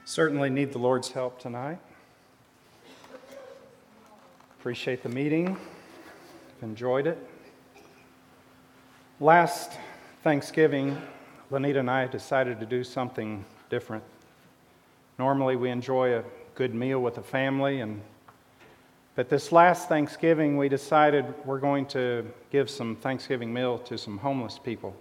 Certainly need the Lord's help tonight. Appreciate the meeting. Enjoyed it. Last Thanksgiving, Lanita and I decided to do something different. Normally we enjoy a good meal with the family, but this last Thanksgiving we decided we're going to give some Thanksgiving meal to some homeless people.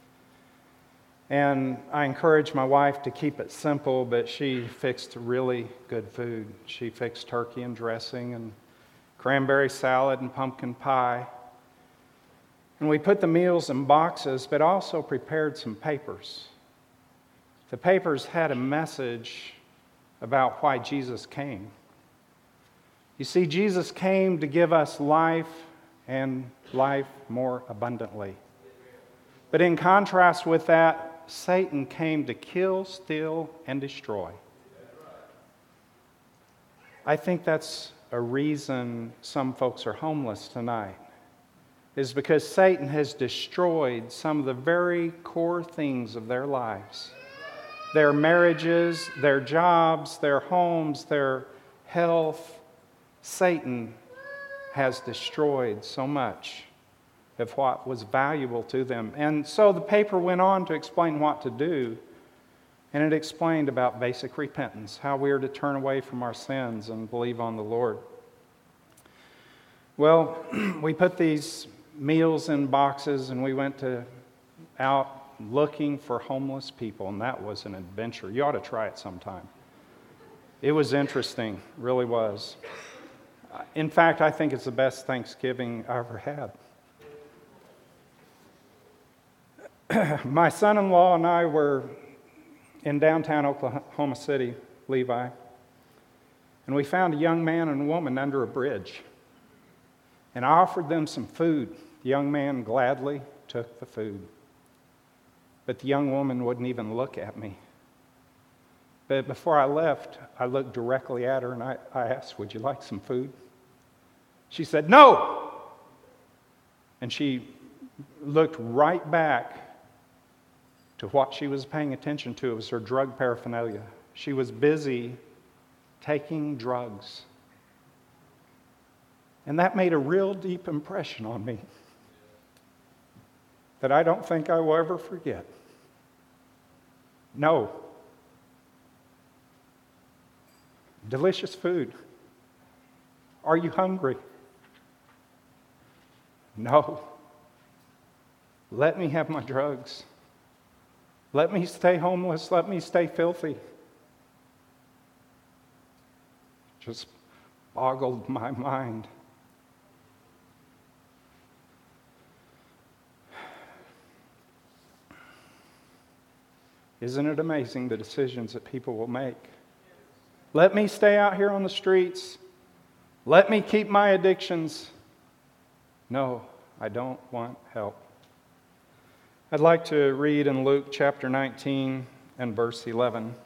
And I encouraged my wife to keep it simple, but she fixed really good food. She fixed turkey and dressing and cranberry salad and pumpkin pie. And we put the meals in boxes, but also prepared some papers. The papers had a message about why Jesus came. You see, Jesus came to give us life and life more abundantly. But in contrast with that, Satan came to kill, steal, and destroy. I think that's a reason some folks are homeless tonight, is because Satan has destroyed some of the very core things of their lives. Their marriages, their jobs, their homes, their health. Satan has destroyed so much of what was valuable to them. And so the paper went on to explain what to do, and it explained about basic repentance, how we are to turn away from our sins and believe on the Lord. Well, we put these meals in boxes and we went out looking for homeless people, and that was an adventure. You ought to try it sometime. It was interesting, really was. In fact, I think it's the best Thanksgiving I ever had. My son-in-law and I were in downtown Oklahoma City, Levi, and we found a young man and a woman under a bridge. And I offered them some food. The young man gladly took the food. But the young woman wouldn't even look at me. But before I left, I looked directly at her and I asked, "Would you like some food?" She said, "No!" And she looked right back to what she was paying attention to. It was her drug paraphernalia. She was busy taking drugs. And that made a real deep impression on me that I don't think I will ever forget. No. Delicious food. Are you hungry? No. Let me have my drugs. Let me stay homeless. Let me stay filthy. Just boggled my mind. Isn't it amazing the decisions that people will make? Let me stay out here on the streets. Let me keep my addictions. No, I don't want help. I'd like to read in Luke chapter 19 and verse 11.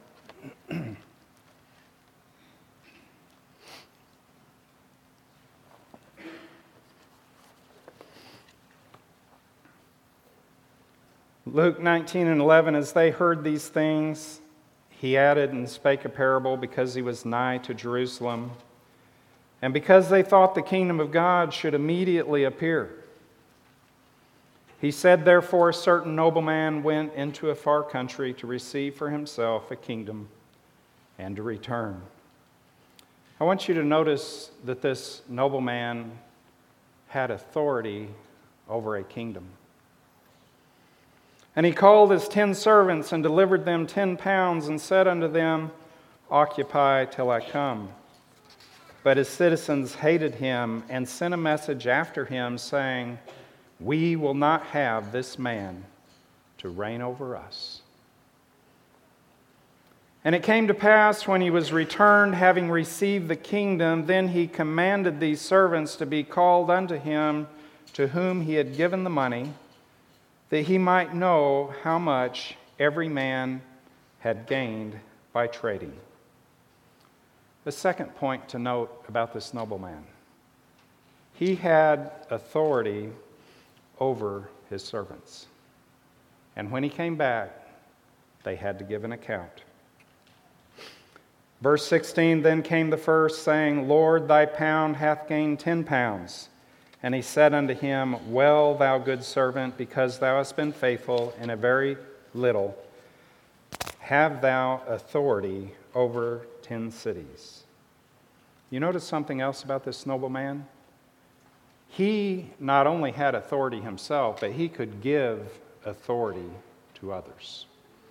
Luke 19 and 11, as they heard these things, he added and spake a parable because he was nigh to Jerusalem, and because they thought the kingdom of God should immediately appear. He said, therefore, a certain nobleman went into a far country to receive for himself a kingdom and to return. I want you to notice that this nobleman had authority over a kingdom. And he called his 10 servants and delivered them 10 pounds and said unto them, occupy till I come. But his citizens hated him and sent a message after him, saying, we will not have this man to reign over us. And it came to pass, when he was returned, having received the kingdom, then he commanded these servants to be called unto him, to whom he had given the money, that he might know how much every man had gained by trading. The second point to note about this nobleman: he had authority over his servants. And when he came back, they had to give an account. Verse 16, then came the first, saying, Lord, thy pound hath gained 10 pounds. And he said unto him, Well, thou good servant, because thou hast been faithful in a very little, have thou authority over 10 cities. You notice something else about this nobleman? He not only had authority himself, but he could give authority to others.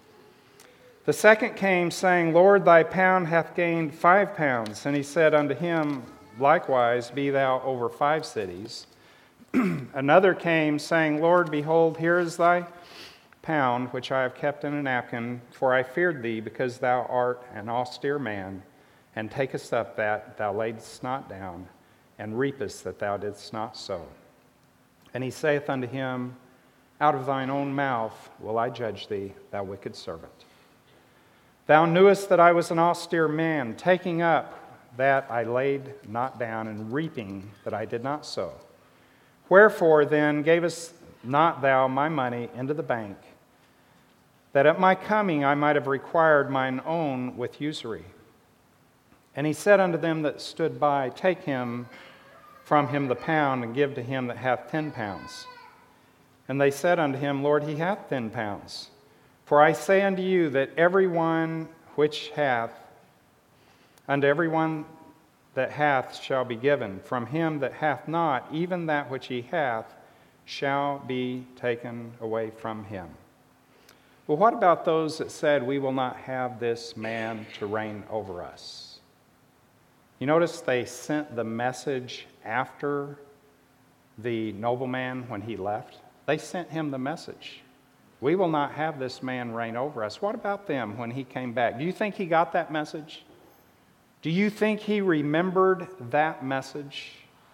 The second came, saying, Lord, thy pound hath gained 5 pounds. And he said unto him, Likewise, be thou over 5 cities. Another came, saying, Lord, behold, here is thy pound, which I have kept in a napkin, for I feared thee, because thou art an austere man, and takest up that thou laidst not down, and reapest that thou didst not sow. And he saith unto him, Out of thine own mouth will I judge thee, thou wicked servant. Thou knewest that I was an austere man, taking up that I laid not down, and reaping that I did not sow. Wherefore then gavest not thou my money into the bank, that at my coming I might have required mine own with usury? And he said unto them that stood by, Take him from him the pound, and give to him that hath 10 pounds. And they said unto him, Lord, he hath 10 pounds. For I say unto you that every one which hath, unto every one that hath shall be given. From him that hath not, even that which he hath shall be taken away from him. Well, what about those that said, we will not have this man to reign over us? You notice they sent the message after the nobleman when he left. They sent him the message. We will not have this man reign over us. What about them when he came back? Do you think he got that message? Do you think he remembered that message?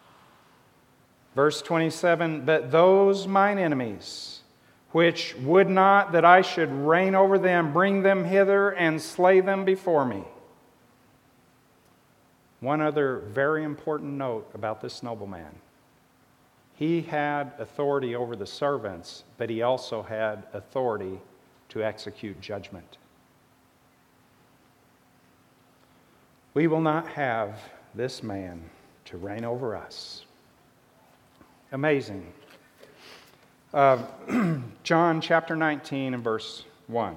Verse 27, But those mine enemies, which would not that I should reign over them, bring them hither and slay them before me. One other very important note about this nobleman. He had authority over the servants, but he also had authority to execute judgment. We will not have this man to reign over us. Amazing. John chapter 19 and verse 1.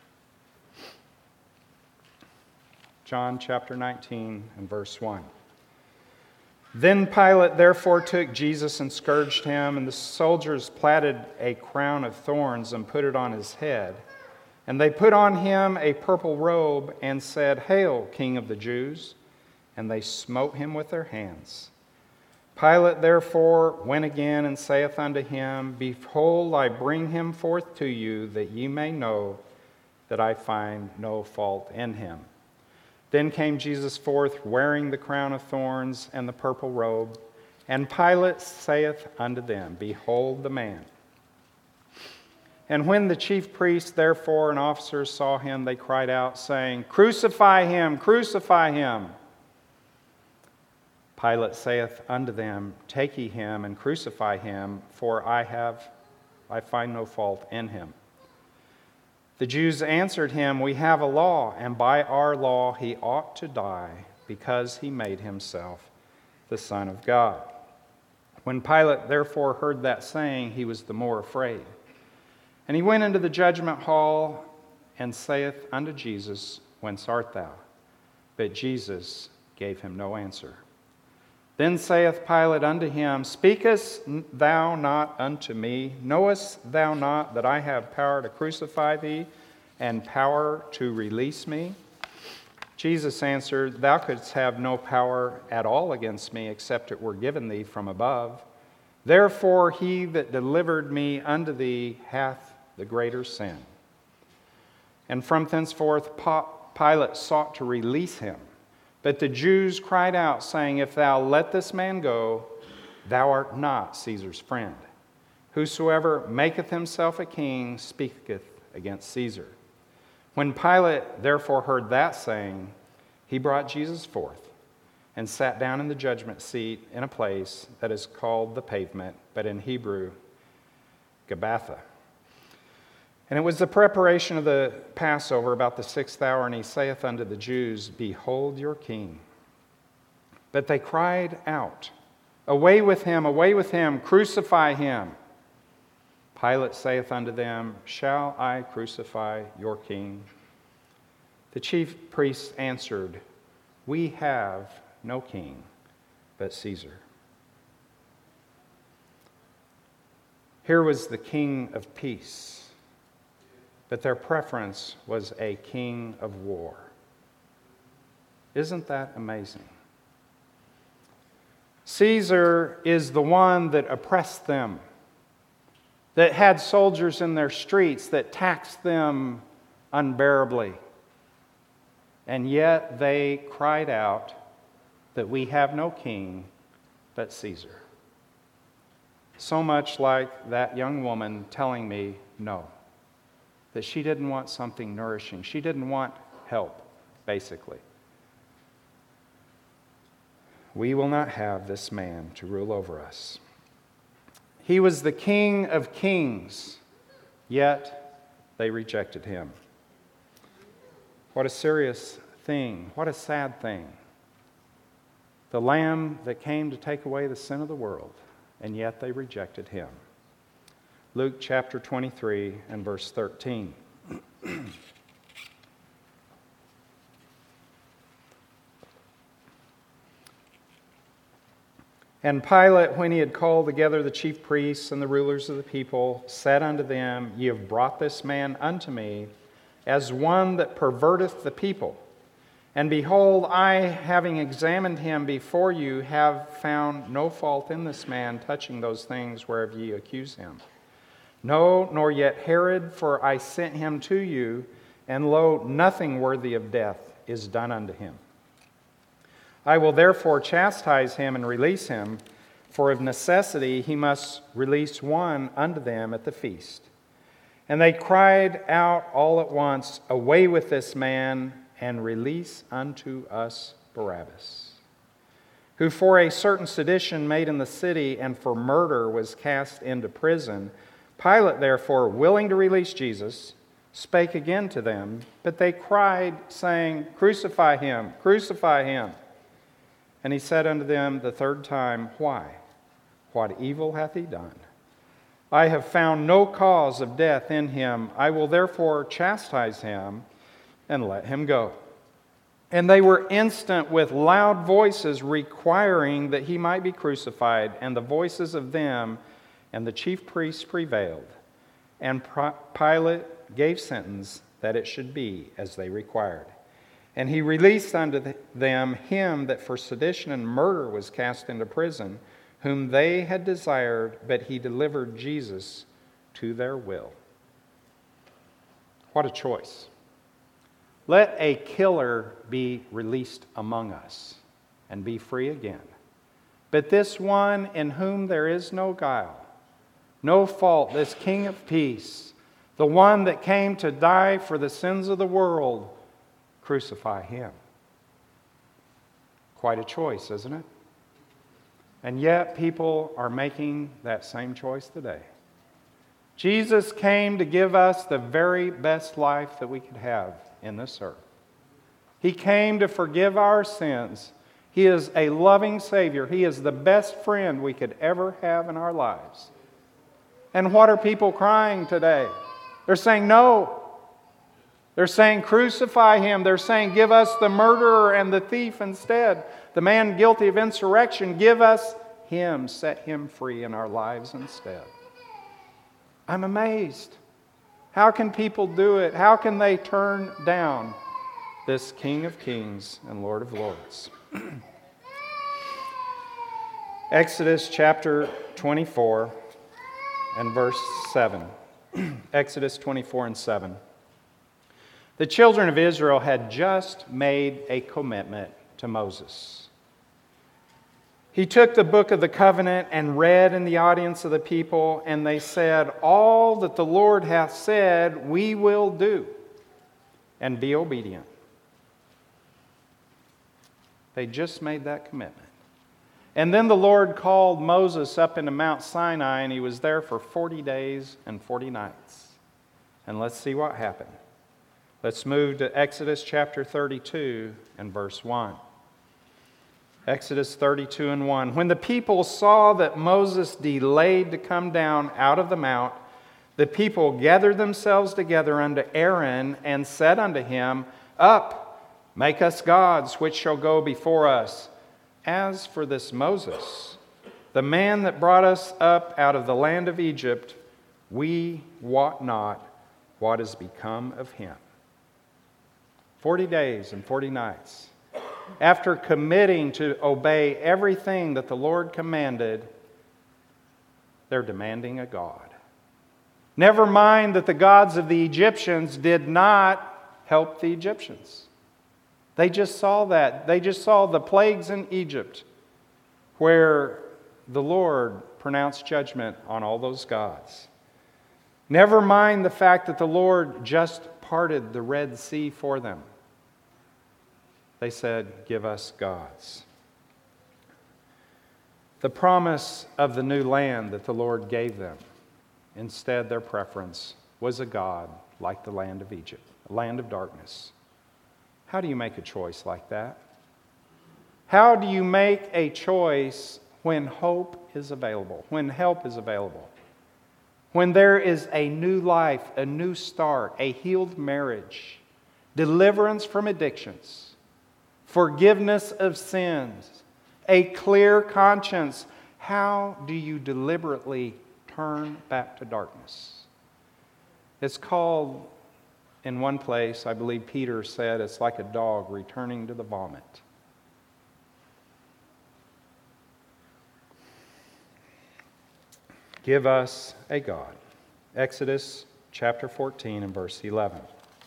John chapter 19 and verse 1. Then Pilate therefore took Jesus and scourged him, and the soldiers platted a crown of thorns and put it on his head. And they put on him a purple robe and said, Hail, King of the Jews! And they smote him with their hands. Pilate therefore went again and saith unto him, Behold, I bring him forth to you, that ye may know that I find no fault in him. Then came Jesus forth, wearing the crown of thorns and the purple robe. And Pilate saith unto them, Behold the man. And when the chief priests, therefore, and officers saw him, they cried out, saying, Crucify him, crucify him. Pilate saith unto them, Take ye him and crucify him, for I find no fault in him. The Jews answered him, We have a law, and by our law he ought to die, because he made himself the Son of God. When Pilate therefore heard that saying, he was the more afraid. And he went into the judgment hall, and saith unto Jesus, Whence art thou? But Jesus gave him no answer. Then saith Pilate unto him, Speakest thou not unto me? Knowest thou not that I have power to crucify thee, and power to release me? Jesus answered, Thou couldst have no power at all against me, except it were given thee from above. Therefore he that delivered me unto thee hath the greater sin. And from thenceforth Pilate sought to release him. But the Jews cried out, saying, If thou let this man go, thou art not Caesar's friend. Whosoever maketh himself a king speaketh against Caesar. When Pilate therefore heard that saying, he brought Jesus forth, and sat down in the judgment seat in a place that is called the Pavement, but in Hebrew, Gabbatha. And it was the preparation of the Passover about the 6th hour, and he saith unto the Jews, Behold your king. But they cried out, Away with him, crucify him. Pilate saith unto them, Shall I crucify your king? The chief priests answered, We have no king but Caesar. Here was the king of peace, but their preference was a king of war. Isn't that amazing? Caesar is the one that oppressed them, that had soldiers in their streets, that taxed them unbearably. And yet they cried out that we have no king but Caesar. So much like that young woman telling me no, that she didn't want something nourishing. She didn't want help, basically. We will not have this man to rule over us. He was the King of kings, yet they rejected him. What a serious thing. What a sad thing. The Lamb that came to take away the sin of the world, and yet they rejected him. Luke chapter 23 and verse 13. And Pilate, when he had called together the chief priests and the rulers of the people, said unto them, Ye have brought this man unto me as one that perverteth the people. And behold, I, having examined him before you, have found no fault in this man touching those things whereof ye accuse him. No, nor yet Herod, for I sent him to you, and lo, nothing worthy of death is done unto him. I will therefore chastise him and release him, for of necessity he must release one unto them at the feast. And they cried out all at once, Away with this man, and release unto us Barabbas, who for a certain sedition made in the city and for murder was cast into prison. Pilate, therefore, willing to release Jesus, spake again to them, but they cried, saying, Crucify him, crucify him. And he said unto them the third time, Why? What evil hath he done? I have found no cause of death in him. I will therefore chastise him and let him go. And they were instant with loud voices requiring that he might be crucified, and the voices of them and the chief priests prevailed. And Pilate gave sentence that it should be as they required. And he released unto them him that for sedition and murder was cast into prison, whom they had desired, but he delivered Jesus to their will. What a choice. Let a killer be released among us and be free again. But this one in whom there is no guile, no fault, this King of peace, the one that came to die for the sins of the world, crucify him. Quite a choice, isn't it? And yet people are making that same choice today. Jesus came to give us the very best life that we could have in this earth. He came to forgive our sins. He is a loving Savior. He is the best friend we could ever have in our lives. And what are people crying today? They're saying no. They're saying crucify him. They're saying give us the murderer and the thief instead. The man guilty of insurrection, give us him. Set him free in our lives instead. I'm amazed. How can people do it? How can they turn down this King of Kings and Lord of Lords? Exodus chapter 24 and verse 7. Exodus 24 and 7. The children of Israel had just made a commitment to Moses. He took the book of the covenant and read in the audience of the people, and they said, All that the Lord hath said we will do, and be obedient. They just made that commitment. And then the Lord called Moses up into Mount Sinai, and he was there for 40 days and 40 nights. and let's see what happened. Let's move to Exodus chapter 32 and verse 1. Exodus 32 and 1. When the people saw that Moses delayed to come down out of the mount, the people gathered themselves together unto Aaron and said unto him, Up, make us gods, which shall go before us. As for this Moses, the man that brought us up out of the land of Egypt, we wot not what has become of him. 40 days and 40 nights. After committing to obey everything that the Lord commanded, they're demanding a God. Never mind that the gods of the Egyptians did not help the Egyptians. They just saw that. They just saw the plagues in Egypt where the Lord pronounced judgment on all those gods. Never mind the fact that the Lord just parted the Red Sea for them. They said, Give us gods. The promise of the new land that the Lord gave them, instead their preference was a God like the land of Egypt, a land of darkness. How do you make a choice like that? How do you make a choice when hope is available, when help is available? When there is a new life, a new start, a healed marriage, deliverance from addictions, forgiveness of sins, a clear conscience, how do you deliberately turn back to darkness? It's called, in one place, I believe Peter said, it's like a dog returning to the vomit. Give us a God. Exodus chapter 14 and verse 11.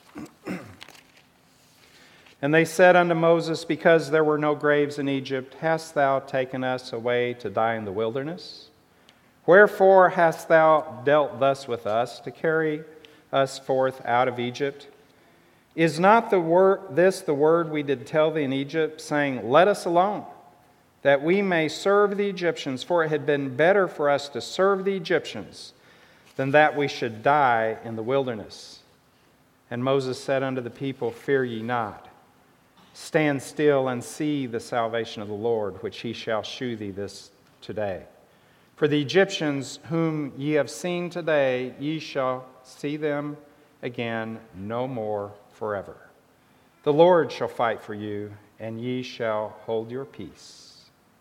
And they said unto Moses, Because there were no graves in Egypt, hast thou taken us away to die in the wilderness? Wherefore hast thou dealt thus with us, to carry us forth out of Egypt? Is not this the word we did tell thee in Egypt, saying, Let us alone, that we may serve the Egyptians? For it had been better for us to serve the Egyptians than that we should die in the wilderness. And Moses said unto the people, Fear ye not. Stand still and see the salvation of the Lord, which he shall shew thee this today. For the Egyptians whom ye have seen today, ye shall see them again no more forever. The Lord shall fight for you, and ye shall hold your peace.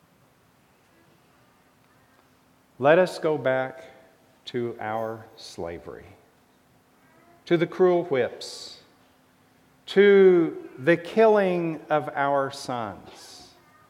Let us go back to our slavery, to the cruel whips, to the killing of our sons,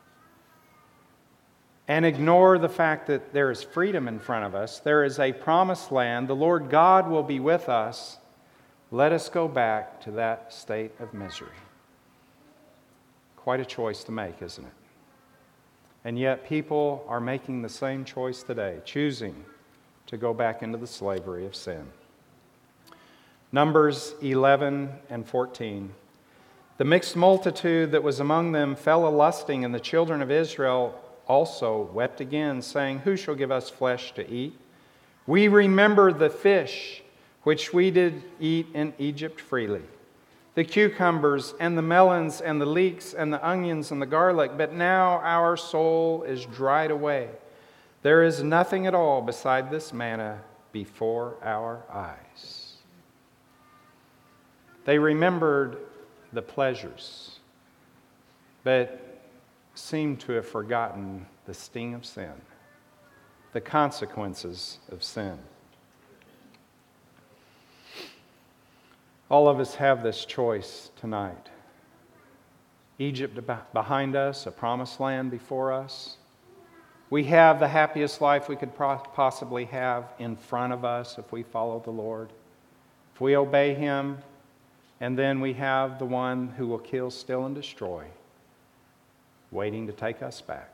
and ignore the fact that there is freedom in front of us. There is a promised land. The Lord God will be with us. Let us go back to that state of misery. Quite a choice to make, isn't it? And yet people are making the same choice today, choosing to go back into the slavery of sin. Numbers 11 and 14. The mixed multitude that was among them fell a-lusting, and the children of Israel also wept again, saying, Who shall give us flesh to eat? We remember the fish which we did eat in Egypt freely, the cucumbers and the melons and the leeks and the onions and the garlic, but now our soul is dried away. There is nothing at all beside this manna before our eyes. They remembered the pleasures, but seemed to have forgotten the sting of sin, the consequences of sin. All of us have this choice tonight. Egypt behind us, a promised land before us. We have the happiest life we could possibly have in front of us if we follow the Lord, if we obey Him. And then we have the one who will kill, steal, and destroy, waiting to take us back.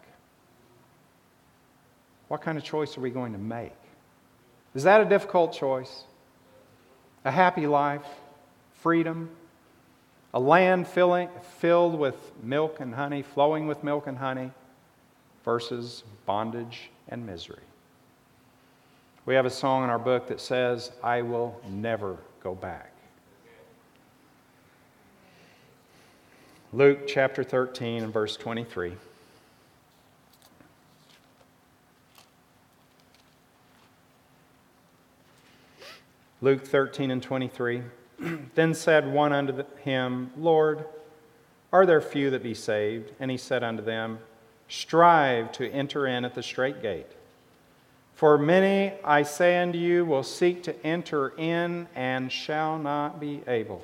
What kind of choice are we going to make? Is that a difficult choice? A happy life, freedom, a land filled with milk and honey, flowing with milk and honey, versus bondage and misery. We have a song in our book that says, I will never go back. Luke chapter 13 and verse 23. Luke 13 and 23. Then said one unto him, Lord, are there few that be saved? And he said unto them, strive to enter in at the strait gate. For many, I say unto you, will seek to enter in and shall not be able.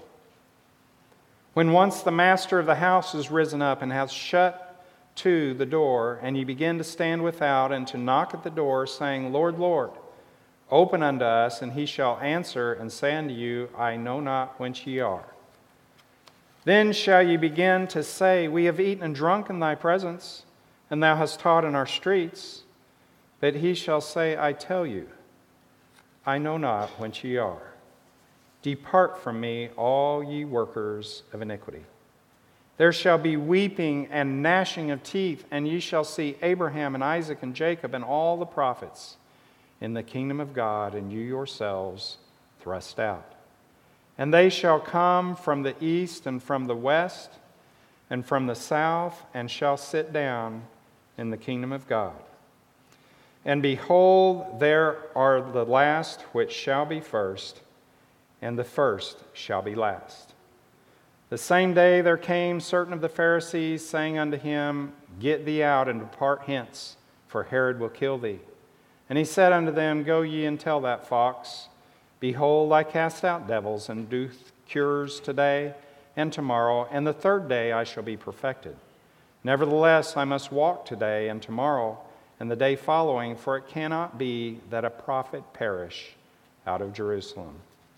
When once the master of the house is risen up and hath shut to the door, and ye begin to stand without and to knock at the door, saying, Lord, Lord, open unto us, and he shall answer and say unto you, I know not whence ye are. Then shall ye begin to say, We have eaten and drunk in thy presence, and thou hast taught in our streets. But he shall say, I tell you, I know not whence ye are. Depart from me, all ye workers of iniquity. There shall be weeping and gnashing of teeth, and ye shall see Abraham and Isaac and Jacob and all the prophets in the kingdom of God, and you yourselves thrust out. And they shall come from the east and from the west and from the south, and shall sit down in the kingdom of God. And behold, there are the last which shall be first, and the first shall be last. The same day there came certain of the Pharisees, saying unto him, Get thee out and depart hence, for Herod will kill thee. And he said unto them, Go ye and tell that fox, Behold, I cast out devils, and do cures today and tomorrow, and the third day I shall be perfected. Nevertheless, I must walk today and tomorrow, and the day following, for it cannot be that a prophet perish out of Jerusalem.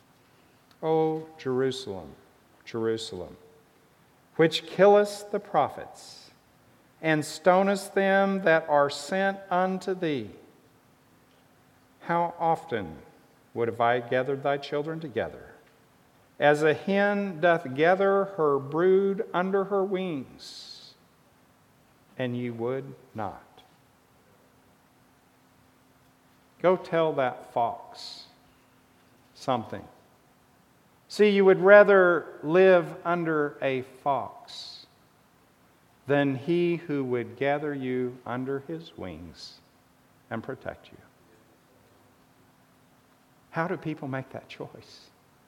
O Jerusalem, Jerusalem, which killest the prophets, and stonest them that are sent unto thee. How often would have I gathered thy children together, as a hen doth gather her brood under her wings, and ye would not. Go tell that fox something. See, you would rather live under a fox than he who would gather you under his wings and protect you. How do people make that choice?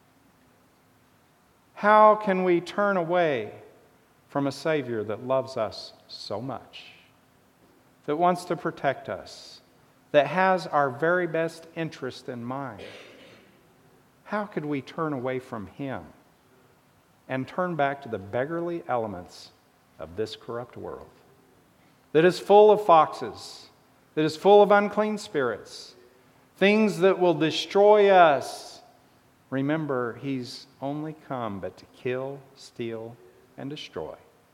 How can we turn away from a Savior that loves us so much, that wants to protect us, that has our very best interest in mind? How could we turn away from Him and turn back to the beggarly elements of this corrupt world that is full of foxes, that is full of unclean spirits, things that will destroy us? Remember, He's only come but to kill, steal, and destroy.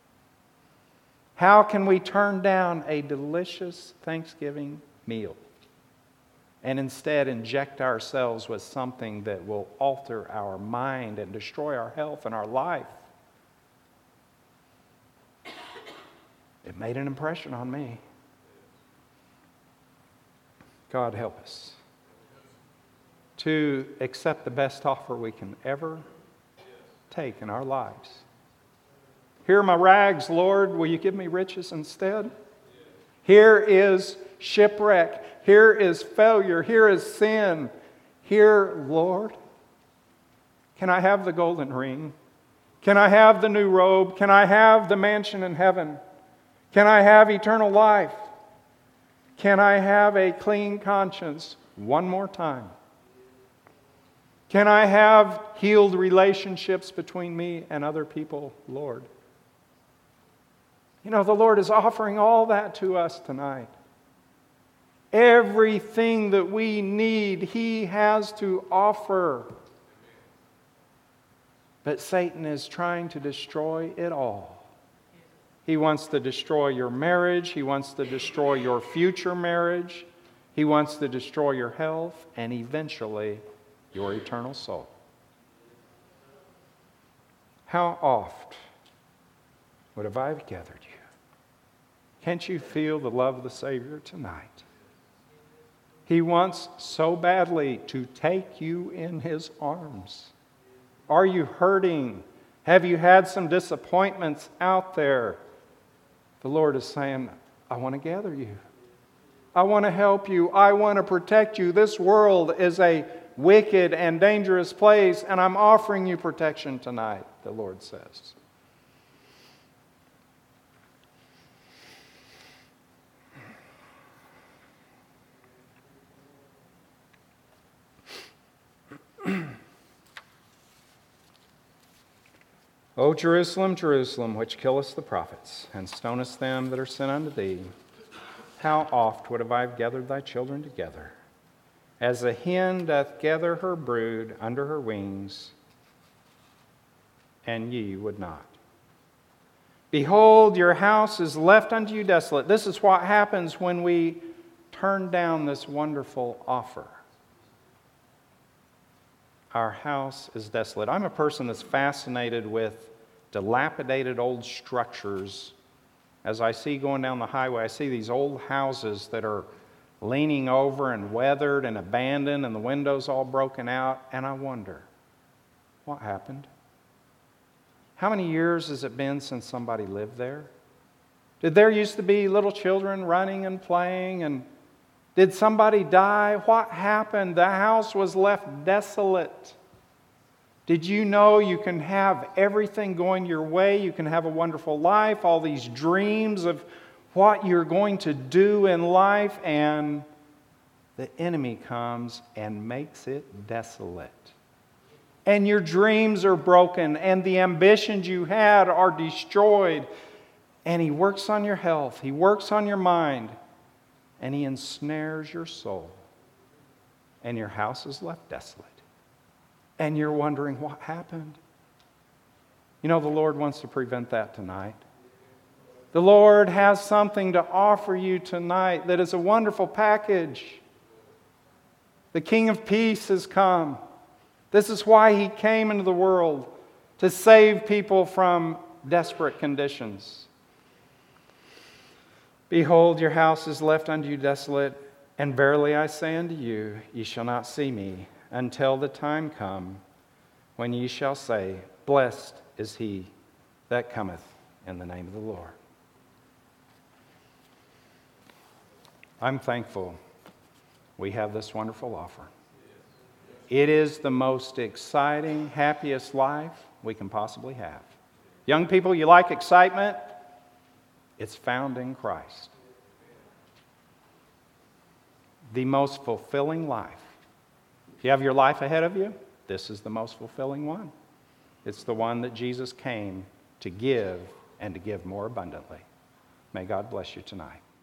How can we turn down a delicious Thanksgiving meal and instead inject ourselves with something that will alter our mind and destroy our health and our life? It made an impression on me. God help us to accept the best offer we can ever take in our lives. Here are my rags, Lord. Will you give me riches instead? Here is shipwreck. Here is failure. Here is sin. Here, Lord, can I have the golden ring? Can I have the new robe? Can I have the mansion in heaven? Can I have eternal life? Can I have a clean conscience one more time? Can I have healed relationships between me and other people, Lord? You know, the Lord is offering all that to us tonight. Everything that we need, He has to offer. But Satan is trying to destroy it all. He wants to destroy your marriage. He wants to destroy your future marriage. He wants to destroy your health and eventually your eternal soul. How oft would have I gathered you? Can't you feel the love of the Savior tonight? He wants so badly to take you in His arms Are you hurting? Have you had some disappointments out there? The Lord is saying, I want to gather you. I want to help you. I want to protect you. This world is a wicked and dangerous place, and I'm offering you protection tonight, the Lord says. O Jerusalem, Jerusalem, which killest the prophets, and stonest them that are sent unto thee, how oft would have I gathered thy children together, as a hen doth gather her brood under her wings, and ye would not. Behold, your house is left unto you desolate. This is what happens when we turn down this wonderful offer. Our house is desolate. I'm a person that's fascinated with dilapidated old structures. As I see going down the highway, I see these old houses that are leaning over and weathered and abandoned, and the windows all broken out, and I wonder, what happened? How many years has it been since somebody lived there? Did there used to be little children running and playing, and did somebody die? What happened? The house was left desolate. Did you know you can have everything going your way? You can have a wonderful life, all these dreams of what you're going to do in life, and the enemy comes and makes it desolate. And your dreams are broken, and the ambitions you had are destroyed. And he works on your health, he works on your mind, and he ensnares your soul. And your house is left desolate. And you're wondering what happened. You know, the Lord wants to prevent that tonight. The Lord has something to offer you tonight that is a wonderful package. The King of Peace has come. This is why he came into the world, to save people from desperate conditions. Behold, your house is left unto you desolate, and verily I say unto you, ye shall not see me until the time come when ye shall say, Blessed is he that cometh in the name of the Lord. I'm thankful we have this wonderful offer. It is the most exciting, happiest life we can possibly have. Young people, you like excitement? It's found in Christ. The most fulfilling life. If you have your life ahead of you, this is the most fulfilling one. It's the one that Jesus came to give and to give more abundantly. May God bless you tonight.